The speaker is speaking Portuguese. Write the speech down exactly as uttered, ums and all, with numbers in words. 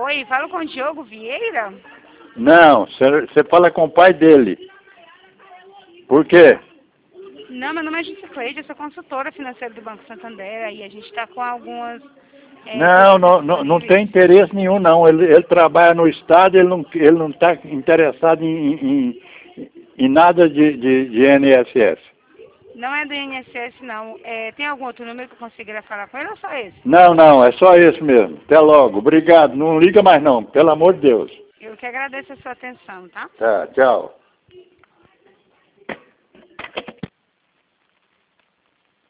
Oi, falo com o Diogo Vieira? Não, você fala com o pai dele. Por quê? Não, meu nome é Júcia Cleide, eu sou consultora financeira do Banco Santander e a gente está com algumas... É, não, não, não, não tem interesse nenhum, não. Ele, ele trabalha no Estado, ele não está ele não tá interessado em, em, em nada de, de, de I N S S. Não é do I N S S, não. É, tem algum outro número que eu consiga falar com ele ou só esse? Não, não, é só esse mesmo. Até logo. Obrigado. Não liga mais não, pelo amor de Deus. Eu que agradeço a sua atenção, tá? Tá, tchau.